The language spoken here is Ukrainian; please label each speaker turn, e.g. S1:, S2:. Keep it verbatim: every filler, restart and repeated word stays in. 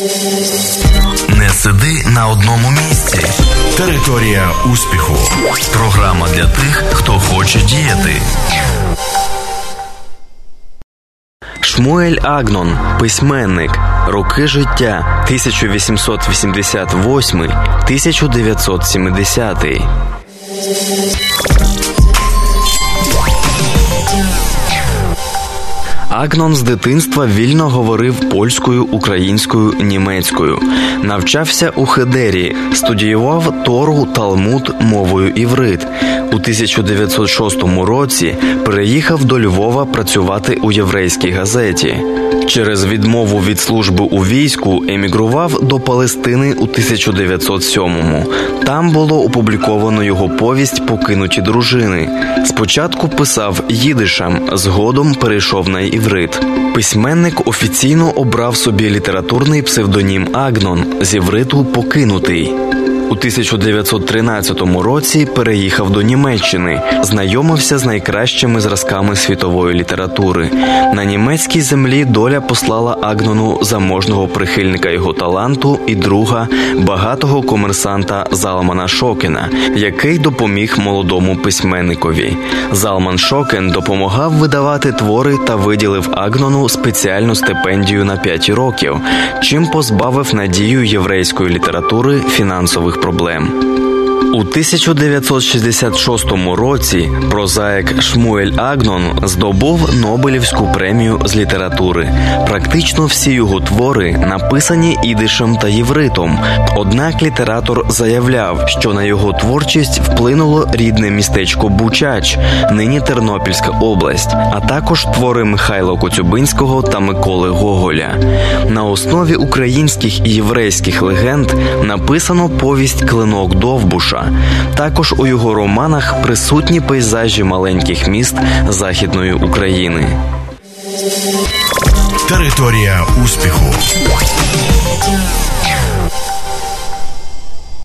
S1: Не сиди на одному місці. Територія успіху. Програма для тих, хто хоче діяти.
S2: Шмуель Агнон, письменник, роки життя тисяча вісімсот вісімдесят восьмий - тисяча дев'ятсот сімдесятий. Агнон з дитинства вільно говорив польською, українською, німецькою. Навчався у Хедері, студіював Тору, Талмуд мовою іврит. У тисяча дев'ятсот шостому році переїхав до Львова працювати у єврейській газеті. Через відмову від служби у війську емігрував до Палестини у тисяча дев'ятсот сьомому. Там було опубліковано його повість «Покинуті дружини». Спочатку писав їдишем, згодом перейшов на іврит. Письменник офіційно обрав собі літературний псевдонім Агнон, з івриту «Покинутий». У тисяча дев'ятсот тринадцятому році переїхав до Німеччини, знайомився з найкращими зразками світової літератури. На німецькій землі доля послала Агнону заможного прихильника його таланту і друга, багатого комерсанта Залмана Шокена, який допоміг молодому письменникові. Залман Шокен допомагав видавати твори та виділив Агнону спеціальну стипендію на п'ять років, чим позбавив надію єврейської літератури фінансових проблем. У тисяча дев'ятсот шістдесят шостому році прозаїк Шмуель Агнон здобув Нобелівську премію з літератури. Практично всі його твори написані ідишем та євритом. Однак літератор заявляв, що на його творчість вплинуло рідне містечко Бучач, нині Тернопільська область, а також твори Михайла Коцюбинського та Миколи Гоголя. На основі українських і єврейських легенд написано повість «Клинок Довбуша». Також у його романах присутні пейзажі маленьких міст Західної України.
S1: Територія успіху.